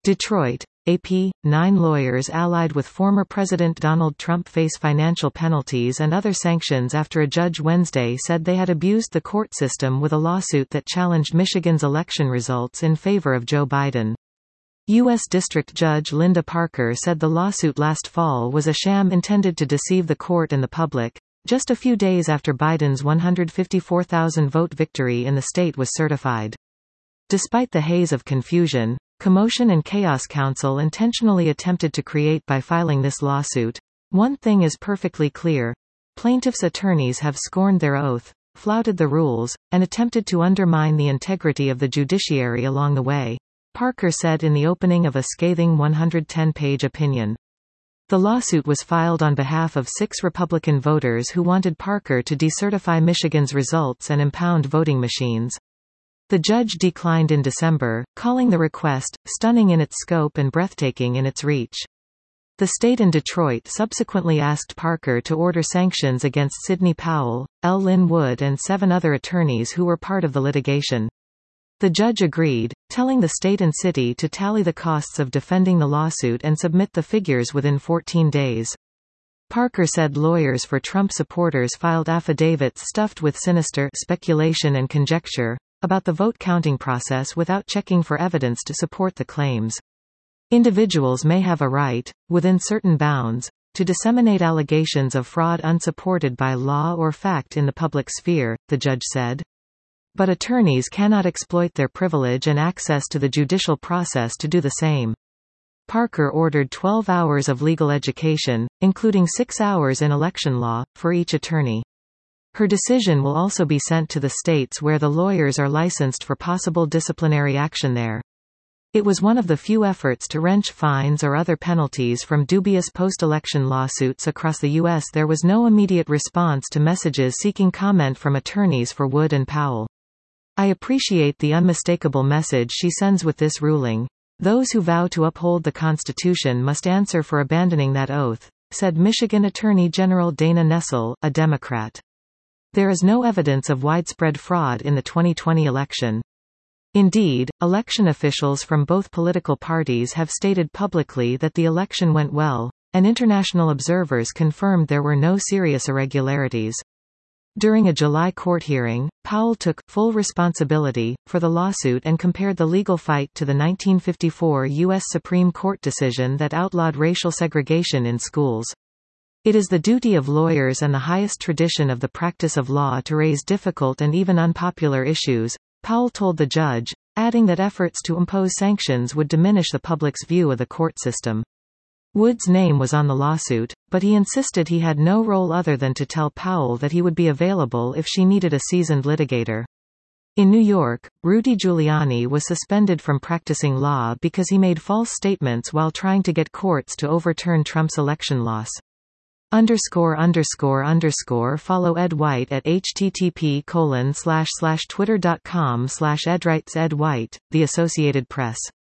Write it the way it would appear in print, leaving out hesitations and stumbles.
Detroit, AP. 9 lawyers allied with former President Donald Trump face financial penalties and other sanctions after a judge Wednesday said they had abused the court system with a lawsuit that challenged Michigan's election results in favor of Joe Biden. U.S. District Judge Linda Parker said the lawsuit last fall was a sham intended to deceive the court and the public, just a few days after Biden's 154,000-vote victory in the state was certified. Despite the haze of confusion, commotion and chaos counsel intentionally attempted to create by filing this lawsuit, one thing is perfectly clear: plaintiffs' attorneys have scorned their oath, flouted the rules, and attempted to undermine the integrity of the judiciary along the way, Parker said in the opening of a scathing 110-page opinion. The lawsuit was filed on behalf of 6 Republican voters who wanted Parker to decertify Michigan's results and impound voting machines. The judge declined in December, calling the request stunning in its scope and breathtaking in its reach. The state and Detroit subsequently asked Parker to order sanctions against Sidney Powell, L. Lynn Wood and 7 other attorneys who were part of the litigation. The judge agreed, telling the state and city to tally the costs of defending the lawsuit and submit the figures within 14 days. Parker said lawyers for Trump supporters filed affidavits stuffed with sinister speculation and conjecture about the vote-counting process without checking for evidence to support the claims. Individuals may have a right, within certain bounds, to disseminate allegations of fraud unsupported by law or fact in the public sphere, the judge said. But attorneys cannot exploit their privilege and access to the judicial process to do the same. Parker ordered 12 hours of legal education, including 6 hours in election law, for each attorney. Her decision will also be sent to the states where the lawyers are licensed for possible disciplinary action there. It was one of the few efforts to wrench fines or other penalties from dubious post-election lawsuits across the U.S. There was no immediate response to messages seeking comment from attorneys for Wood and Powell. I appreciate the unmistakable message she sends with this ruling. Those who vow to uphold the Constitution must answer for abandoning that oath, said Michigan Attorney General Dana Nessel, a Democrat. There is no evidence of widespread fraud in the 2020 election. Indeed, election officials from both political parties have stated publicly that the election went well, and international observers confirmed there were no serious irregularities. During a July court hearing, Powell took full responsibility for the lawsuit and compared the legal fight to the 1954 U.S. Supreme Court decision that outlawed racial segregation in schools. It is the duty of lawyers and the highest tradition of the practice of law to raise difficult and even unpopular issues, Powell told the judge, adding that efforts to impose sanctions would diminish the public's view of the court system. Wood's name was on the lawsuit, but he insisted he had no role other than to tell Powell that he would be available if she needed a seasoned litigator. In New York, Rudy Giuliani was suspended from practicing law because he made false statements while trying to get courts to overturn Trump's election loss. Follow Ed White at http://twitter.com/edwritesEdWhite, The Associated Press.